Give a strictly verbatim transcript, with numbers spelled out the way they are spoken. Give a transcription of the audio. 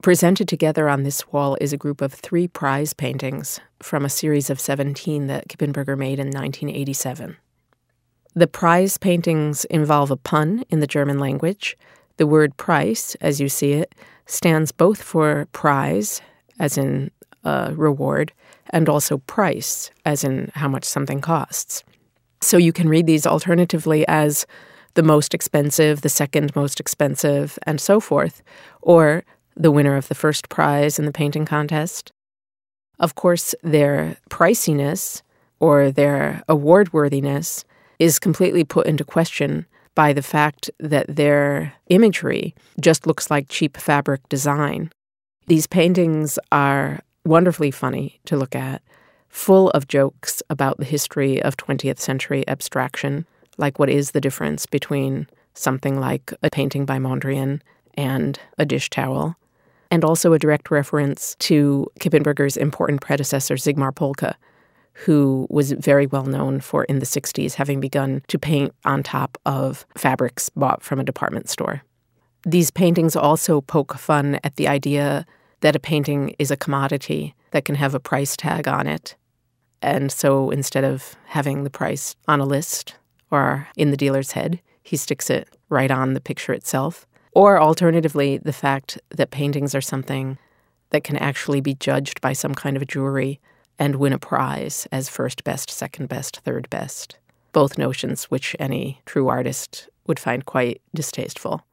Presented together on this wall is a group of three prize paintings from a series of seventeen that Kippenberger made in nineteen eighty-seven. The prize paintings involve a pun in the German language. The word Preis, as you see it, stands both for prize, as in uh, reward, and also price, as in how much something costs. So you can read these alternatively as the most expensive, the second most expensive, and so forth, or the winner of the first prize in the painting contest. Of course, their priciness or their award-worthiness is completely put into question by the fact that their imagery just looks like cheap fabric design. These paintings are wonderfully funny to look at, full of jokes about the history of twentieth century abstraction, like what is the difference between something like a painting by Mondrian and a dish towel, and also a direct reference to Kippenberger's important predecessor, Sigmar Polke, who was very well known for, in the sixties, having begun to paint on top of fabrics bought from a department store. These paintings also poke fun at the idea that a painting is a commodity that can have a price tag on it. And so instead of having the price on a list or in the dealer's head, he sticks it right on the picture itself. Or alternatively, the fact that paintings are something that can actually be judged by some kind of a jury and win a prize as first best, second best, third best. Both notions which any true artist would find quite distasteful.